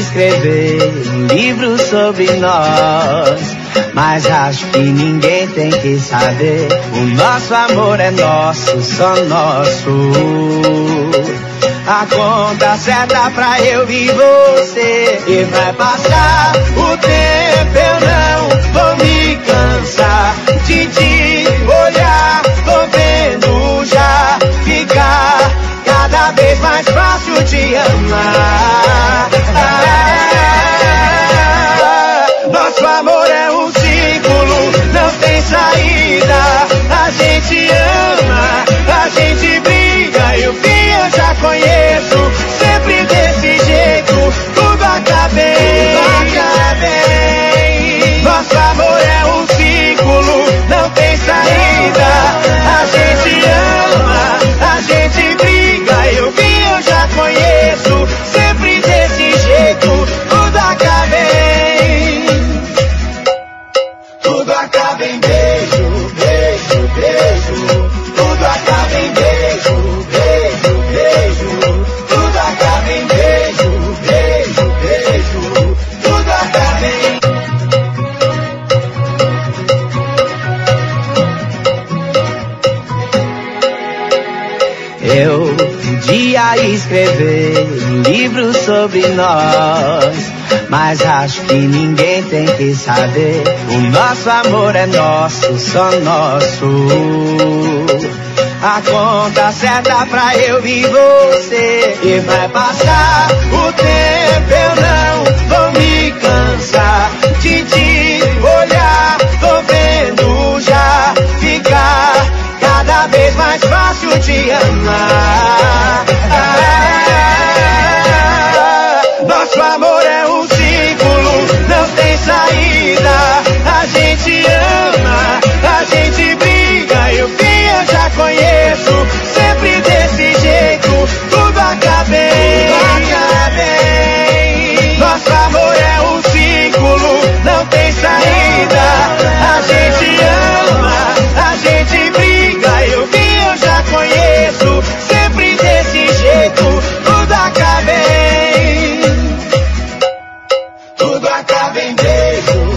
escrever um livro sobre nós, mas acho que ninguém tem que saber. O nosso amor é nosso, só nosso. A conta certa pra eu e você. E vai passar o tempo, eu não vou me cansar de te olhar. Tô vendo já ficar cada vez mais fácil de amar. Nosso amor é um círculo, não tem saída. A gente ama, a gente briga e o fim eu já conheço. Sempre desse jeito, tudo acaba bem. Nosso amor é um círculo, não tem saída. A gente ama, a gente briga e o fim eu já conheço. Sempre desse jeito, tudo acaba bem. Tudo acaba em beijo, beijo, beijo. Tudo acaba em beijo, beijo, beijo. Tudo acaba em beijo, beijo, beijo. Tudo acaba em... Eu podia escrever um livro sobre nós, mas acho que ninguém tem que saber. O nosso amor é nosso, só nosso. A conta certa pra eu e você. E vai passar o tempo, eu não vou me cansar de te olhar. Tô vendo já ficar cada vez mais fácil de amar. Nosso amor é um círculo, não tem saída. A gente ama, a gente briga e o fim eu já conheço. Sempre desse jeito, tudo acaba bem. Nosso amor é um círculo, não tem saída. A gente ama, a gente briga e o fim eu já conheço. Sempre desse jeito, tudo acaba bem. Tudo acaba em beijo.